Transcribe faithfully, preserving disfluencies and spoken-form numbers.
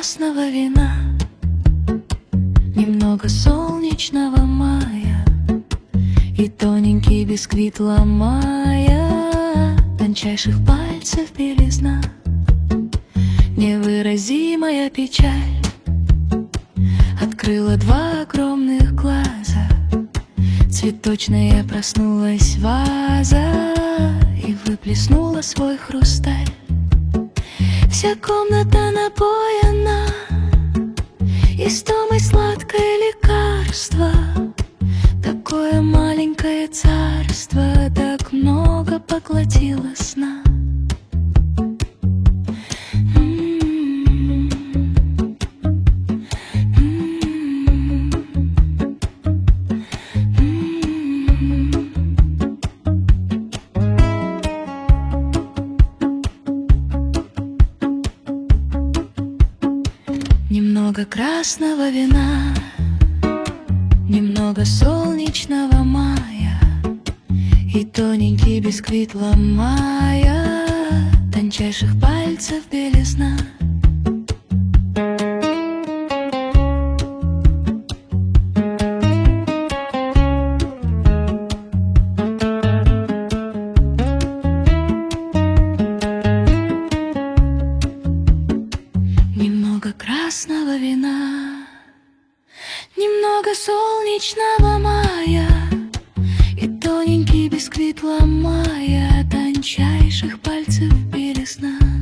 красного вина, немного солнечного мая и тоненький бисквит ломая, тончайших пальцев белизна, невыразимая печаль открыла два огромных глаза. Цветочная проснулась ваза и выплеснула свой хрусталь. Вся комната напоена истомой сладкое лекарство. Такое маленькое царство так много поглотило сна. Немного красного вина, немного солнечного мая и тоненький бисквит ломая, тончайших пальцев белизна. Немного красного вина, немного солнечного мая и тоненький бисквит ломая, тончайших пальцев белизна.